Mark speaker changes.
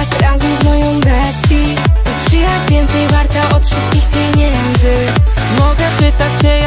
Speaker 1: tak razem z moją bestii. To przyjaźń więcej warta od wszystkich pieniędzy.
Speaker 2: Mogę czytać cię